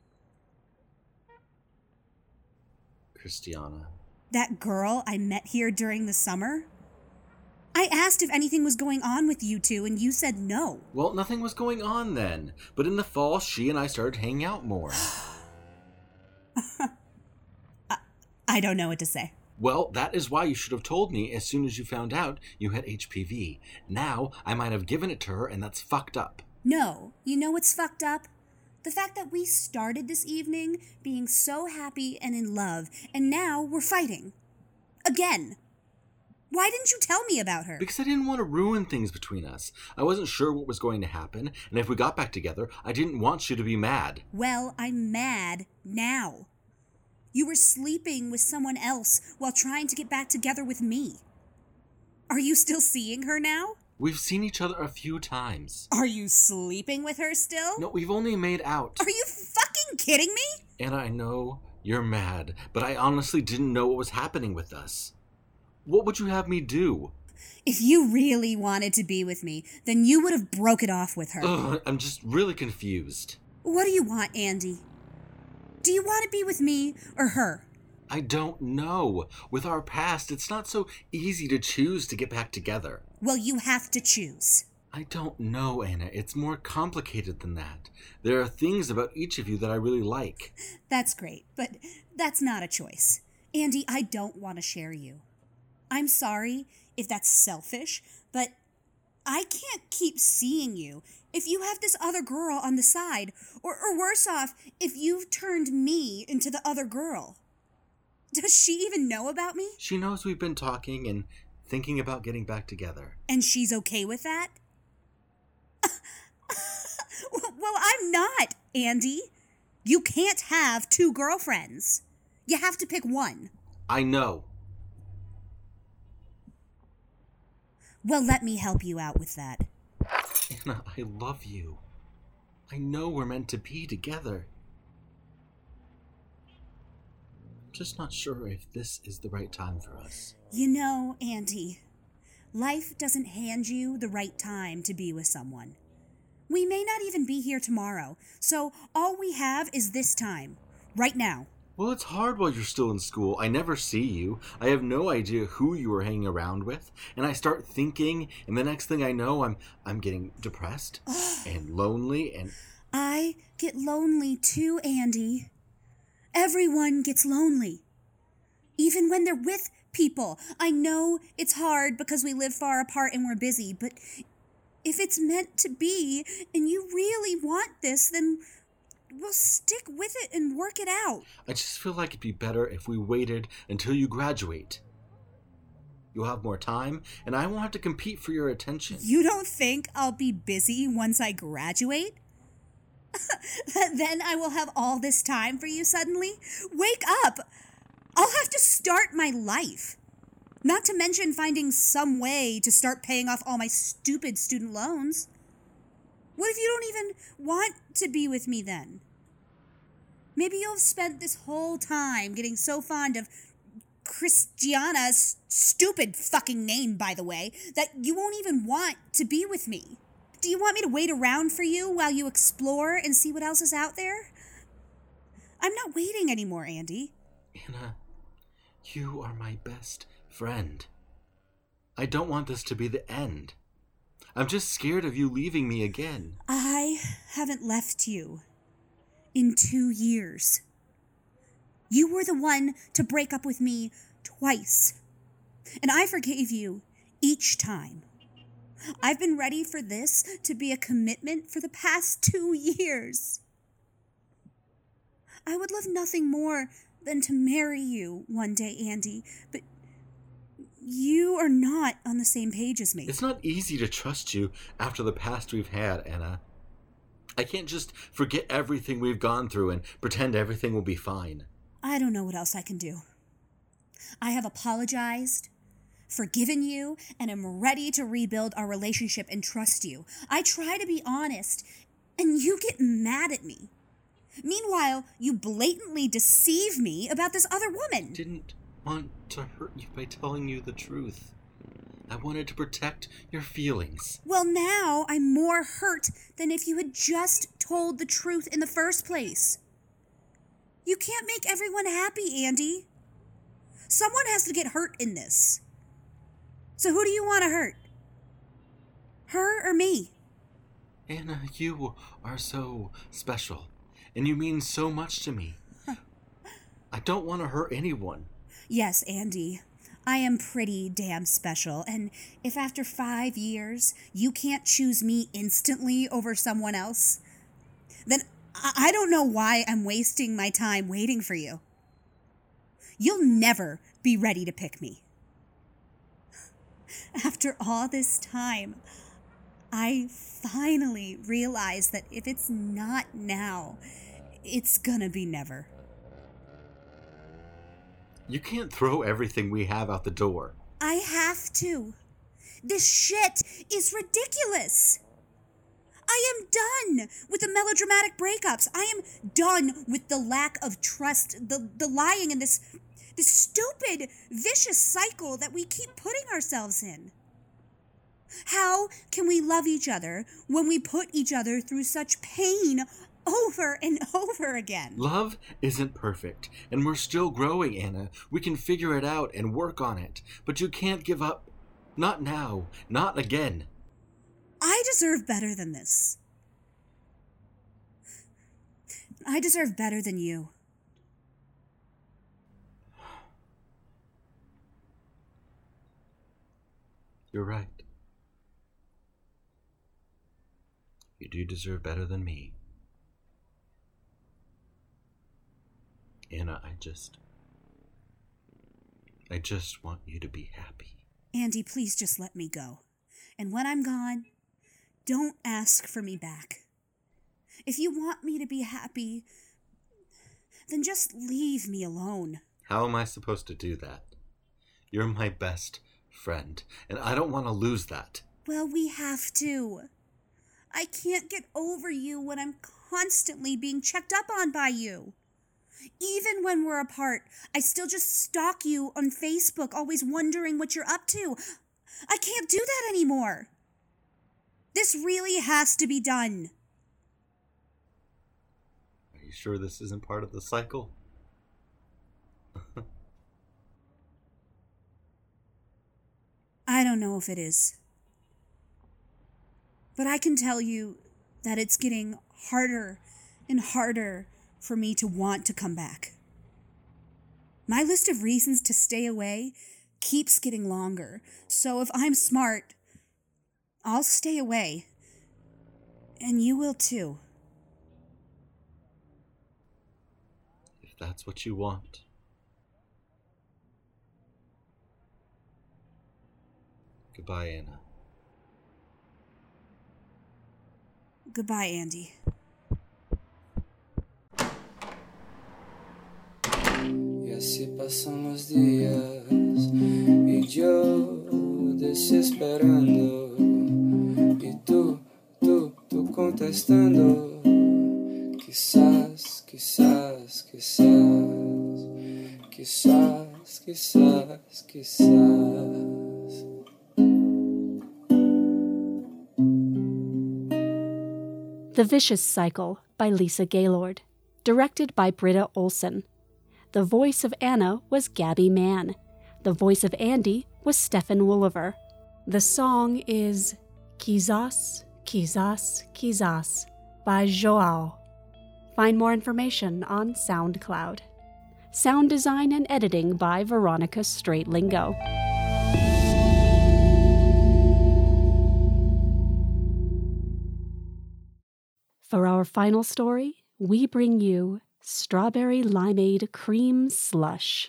Christiana. That girl I met here during the summer? I asked if anything was going on with you two, and you said no. Well, nothing was going on then. But in the fall, she and I started hanging out more. I don't know what to say. Well, that is why you should have told me as soon as you found out you had HPV. Now, I might have given it to her, and that's fucked up. No. You know what's fucked up? The fact that we started this evening being so happy and in love, and now we're fighting. Again. Why didn't you tell me about her? Because I didn't want to ruin things between us. I wasn't sure what was going to happen, and if we got back together, I didn't want you to be mad. Well, I'm mad now. You were sleeping with someone else while trying to get back together with me. Are you still seeing her now? We've seen each other a few times. Are you sleeping with her still? No, we've only made out. Are you fucking kidding me? And I know you're mad, but I honestly didn't know what was happening with us. What would you have me do? If you really wanted to be with me, then you would have broke it off with her. Ugh, I'm just really confused. What do you want, Andy? Do you want to be with me or her? I don't know. With our past, it's not so easy to choose to get back together. Well, you have to choose. I don't know, Anna. It's more complicated than that. There are things about each of you that I really like. That's great, but that's not a choice. Andy, I don't want to share you. I'm sorry if that's selfish, but I can't keep seeing you if you have this other girl on the side, or worse off, if you've turned me into the other girl. Does she even know about me? She knows we've been talking and thinking about getting back together. And she's okay with that? Well, I'm not, Andy. You can't have two girlfriends. You have to pick one. I know. Well, let me help you out with that. Anna, I love you. I know we're meant to be together. I'm just not sure if this is the right time for us. You know, Andy, life doesn't hand you the right time to be with someone. We may not even be here tomorrow, so all we have is this time, right now. Well, it's hard while you're still in school. I never see you. I have no idea who you are hanging around with. And I start thinking, and the next thing I know, I'm getting depressed and lonely and... I get lonely too, Andy. Everyone gets lonely. Even when they're with people. I know it's hard because we live far apart and we're busy, but if it's meant to be and you really want this, then we'll stick with it and work it out. I just feel like it'd be better if we waited until you graduate. You'll have more time, and I won't have to compete for your attention. You don't think I'll be busy once I graduate? Then I will have all this time for you suddenly? Wake up! I'll have to start my life. Not to mention finding some way to start paying off all my stupid student loans. What if you don't even want to be with me then? Maybe you'll have spent this whole time getting so fond of Christiana's stupid fucking name, by the way, that you won't even want to be with me. Do you want me to wait around for you while you explore and see what else is out there? I'm not waiting anymore, Andy. Anna, you are my best friend. I don't want this to be the end. I'm just scared of you leaving me again. I haven't left you in 2 years. You were the one to break up with me twice, and I forgave you each time. I've been ready for this to be a commitment for the past 2 years. I would love nothing more than to marry you one day, Andy, but you are not on the same page as me. It's not easy to trust you after the past we've had, Anna. I can't just forget everything we've gone through and pretend everything will be fine. I don't know what else I can do. I have apologized, forgiven you, and am ready to rebuild our relationship and trust you. I try to be honest, and you get mad at me. Meanwhile, you blatantly deceive me about this other woman. Didn't want to hurt you by telling you the truth. I wanted to protect your feelings. Well, now I'm more hurt than if you had just told the truth in the first place. You can't make everyone happy, Andy. Someone has to get hurt in this. So who do you want to hurt? Her or me? Anna, you are so special, and you mean so much to me. I don't want to hurt anyone. Yes, Andy, I am pretty damn special, and if after 5 years you can't choose me instantly over someone else, then I don't know why I'm wasting my time waiting for you. You'll never be ready to pick me. After all this time, I finally realized that if it's not now, it's gonna be never. You can't throw everything we have out the door. I have to. This shit is ridiculous. I am done with the melodramatic breakups. I am done with the lack of trust, the lying, and this stupid, vicious cycle that we keep putting ourselves in. How can we love each other when we put each other through such pain over and over again? Love isn't perfect, and we're still growing, Anna. We can figure it out and work on it, but you can't give up. Not now. Not again. I deserve better than this. I deserve better than you. You're right. You do deserve better than me. Anna, I just want you to be happy. Andy, please just let me go. And when I'm gone, don't ask for me back. If you want me to be happy, then just leave me alone. How am I supposed to do that? You're my best friend, and I don't want to lose that. Well, we have to. I can't get over you when I'm constantly being checked up on by you. Even when we're apart, I still just stalk you on Facebook, always wondering what you're up to. I can't do that anymore. This really has to be done. Are you sure this isn't part of the cycle? I don't know if it is. But I can tell you that it's getting harder and harder for me to want to come back. My list of reasons to stay away keeps getting longer. So if I'm smart, I'll stay away. And you will too. If that's what you want. Goodbye, Anna. Goodbye, Andy. Y así pasan los días y yo desesperando y tú contestando. Quizás. The Vicious Cycle by Lisa Gaylord, directed by Britta Olson. The voice of Anna was Gabby Mann. The voice of Andy was Stefan Woolever. The song is Quizás, Quizás, Quizás by Joao. Find more information on SoundCloud. Sound design and editing by Veronica Straitlingo. For our final story, we bring you Strawberry Limeade Cream Slush.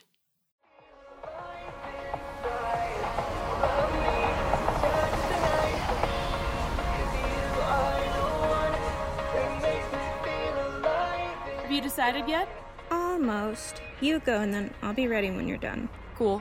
Have you decided yet? Almost. You go and then I'll be ready when you're done. Cool.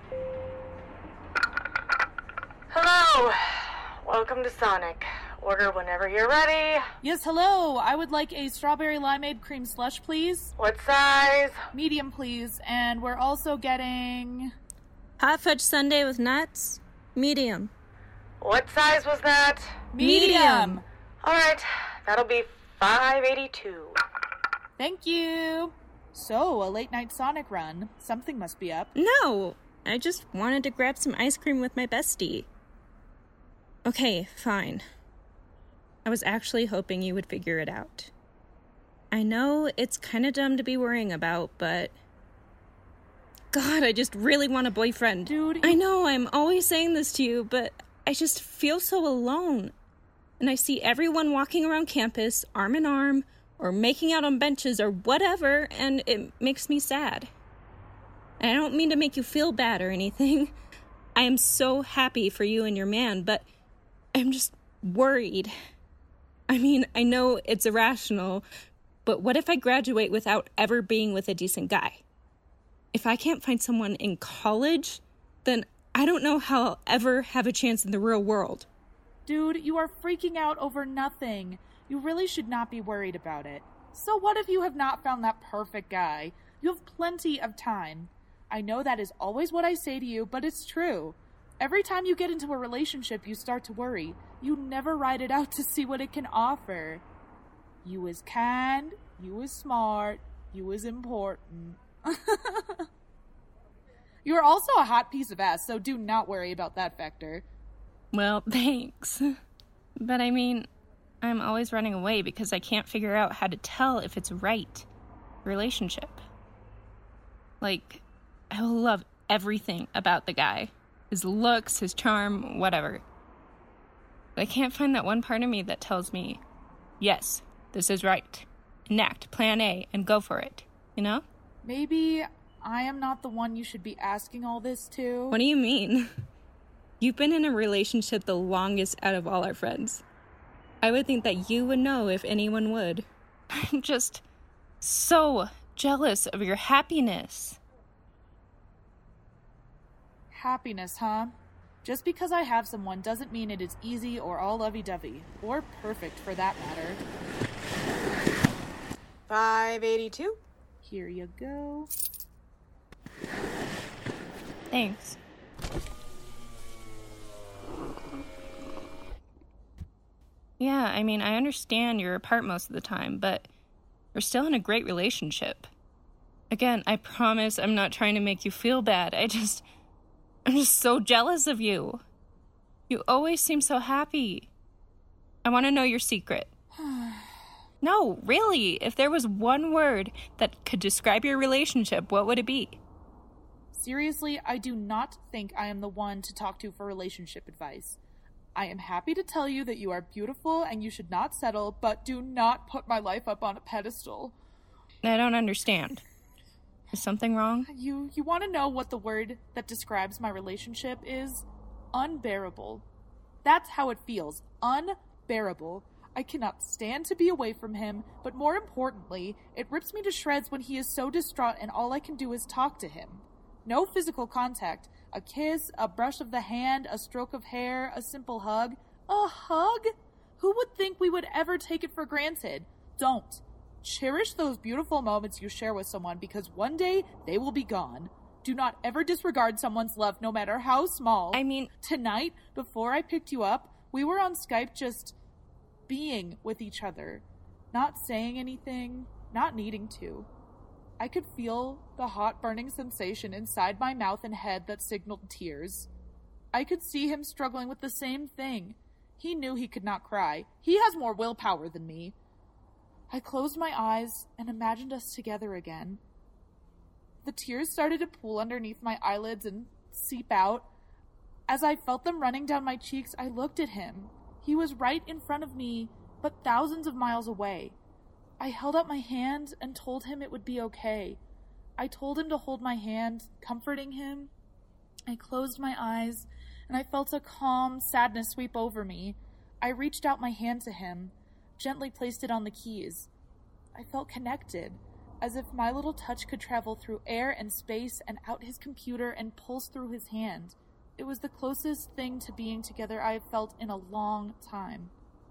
Hello! Welcome to Sonic. Order whenever you're ready. Yes, hello. I would like a strawberry limeade cream slush, please. What size? Medium, please. And we're also getting... Hot fudge sundae with nuts? Medium. What size was that? Medium. Alright, that'll be $5.82. Thank you. So, a late night Sonic run. Something must be up. No, I just wanted to grab some ice cream with my bestie. Okay, fine. I was actually hoping you would figure it out. I know it's kind of dumb to be worrying about, but... God, I just really want a boyfriend. Dude, I know I'm always saying this to you, but I just feel so alone. And I see everyone walking around campus, arm in arm, or making out on benches or whatever, and it makes me sad. And I don't mean to make you feel bad or anything. I am so happy for you and your man, but I'm just worried. I mean, I know it's irrational, but what if I graduate without ever being with a decent guy? If I can't find someone in college, then I don't know how I'll ever have a chance in the real world. Dude, you are freaking out over nothing. You really should not be worried about it. So what if you have not found that perfect guy? You have plenty of time. I know that is always what I say to you, but it's true. Every time you get into a relationship, you start to worry. You never ride it out to see what it can offer. You is kind, you is smart, you is important. You are also a hot piece of ass, so do not worry about that factor. Well, thanks. But I mean, I'm always running away because I can't figure out how to tell if it's right relationship. Like, I will love everything about the guy. His looks, his charm, whatever. But I can't find that one part of me that tells me, yes, this is right. Enact Plan A and go for it, you know? Maybe I am not the one you should be asking all this to. What do you mean? You've been in a relationship the longest out of all our friends. I would think that you would know if anyone would. I'm just so jealous of your happiness. Happiness, huh? Just because I have someone doesn't mean it is easy or all lovey-dovey, or perfect for that matter. 582. Here you go. Thanks. Yeah, I mean, I understand you're apart most of the time, but we're still in a great relationship. Again, I promise I'm not trying to make you feel bad. I'm just so jealous of you. You always seem so happy. I want to know your secret. No, really, if there was one word that could describe your relationship, what would it be? Seriously, I do not think I am the one to talk to for relationship advice. I am happy to tell you that you are beautiful and you should not settle, but do not put my life up on a pedestal. I don't understand. Is something wrong? You want to know what the word that describes my relationship is? Unbearable. That's how it feels. Unbearable. I cannot stand to be away from him, but more importantly, it rips me to shreds when he is so distraught and all I can do is talk to him. No physical contact. A kiss, a brush of the hand, a stroke of hair, a simple hug. A hug? Who would think we would ever take it for granted? Don't. Cherish those beautiful moments you share with someone because one day they will be gone. Do not ever disregard someone's love, no matter how small. I mean, tonight, before I picked you up, we were on Skype just being with each other. Not saying anything, not needing to. I could feel the hot burning sensation inside my mouth and head that signaled tears. I could see him struggling with the same thing. He knew he could not cry. He has more willpower than me. I closed my eyes and imagined us together again. The tears started to pool underneath my eyelids and seep out. As I felt them running down my cheeks, I looked at him. He was right in front of me, but thousands of miles away. I held out my hand and told him it would be okay. I told him to hold my hand, comforting him. I closed my eyes, and I felt a calm sadness sweep over me. I reached out my hand to him, gently placed it on the keys. I felt connected, as if my little touch could travel through air and space and out his computer and pulse through his hand. It was the closest thing to being together I have felt in a long time.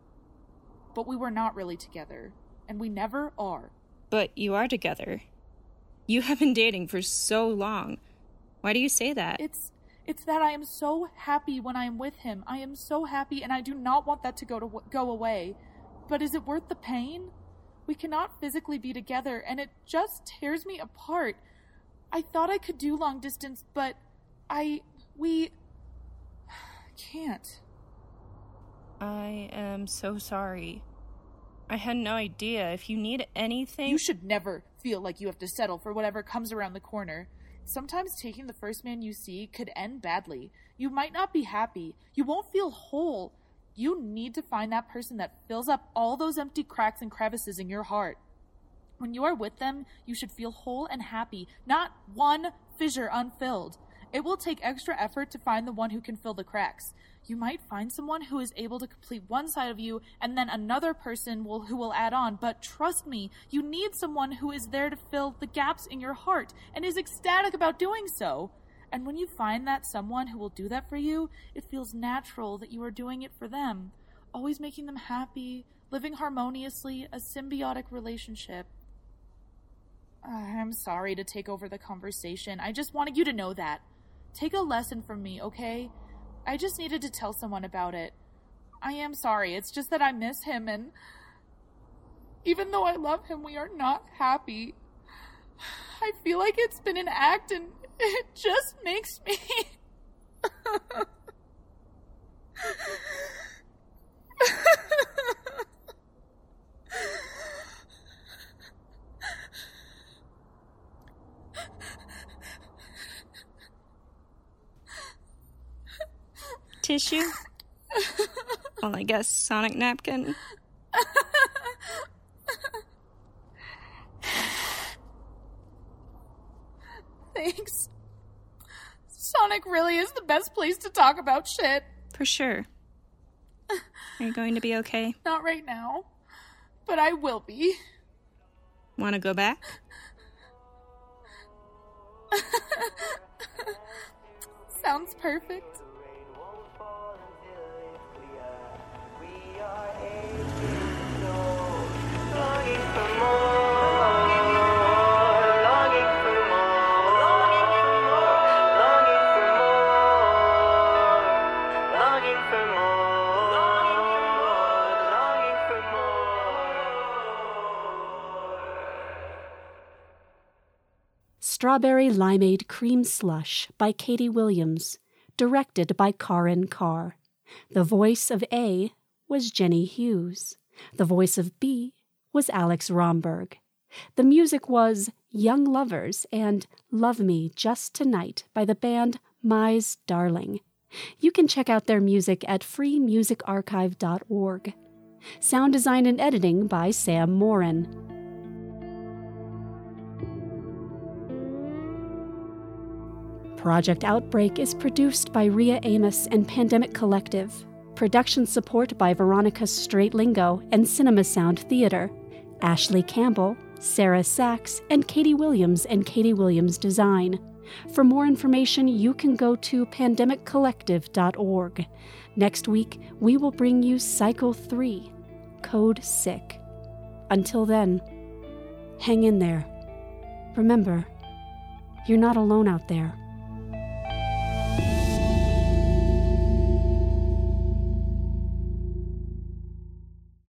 But we were not really together. And we never are. But you are together. You have been dating for so long. Why do you say that? It's that I am so happy when I am with him. I am so happy and I do not want that to go away. But is it worth the pain? We cannot physically be together and it just tears me apart. I thought I could do long distance, but we can't. I am so sorry. I had no idea. If you need anything... You should never feel like you have to settle for whatever comes around the corner. Sometimes taking the first man you see could end badly. You might not be happy. You won't feel whole. You need to find that person that fills up all those empty cracks and crevices in your heart. When you are with them, you should feel whole and happy, not one fissure unfilled. It will take extra effort to find the one who can fill the cracks. You might find someone who is able to complete one side of you and then another person who will add on, but trust me, you need someone who is there to fill the gaps in your heart and is ecstatic about doing so. And when you find that someone who will do that for you, it feels natural that you are doing it for them, always making them happy, living harmoniously, a symbiotic relationship. I'm sorry to take over the conversation. I just wanted you to know that. Take a lesson from me, okay? I just needed to tell someone about it. I am sorry, it's just that I miss him and even though I love him, we are not happy. I feel like it's been an act and it just makes me... Tissue? Well, I guess Sonic napkin. Thanks. Sonic really is the best place to talk about shit. For sure. Are you going to be okay? Not right now, but I will be. Want to go back? Sounds perfect. Strawberry Limeade Cream Slush by Katie Williams, directed by Karin Carr. The voice of A was Jenny Hughes. The voice of B was Alex Romberg. The music was Young Lovers and Love Me Just Tonight by the band Mize Darling. You can check out their music at freemusicarchive.org. Sound design and editing by Sam Morin. Project Outbreak is produced by Rhea Amos and Pandemic Collective. Production support by Veronica Straitlingo and Cinema Sound Theater. Ashley Campbell, Sarah Sachs, and Katie Williams Design. For more information, you can go to pandemiccollective.org. Next week, we will bring you Cycle 3, Code Sick. Until then, hang in there. Remember, you're not alone out there.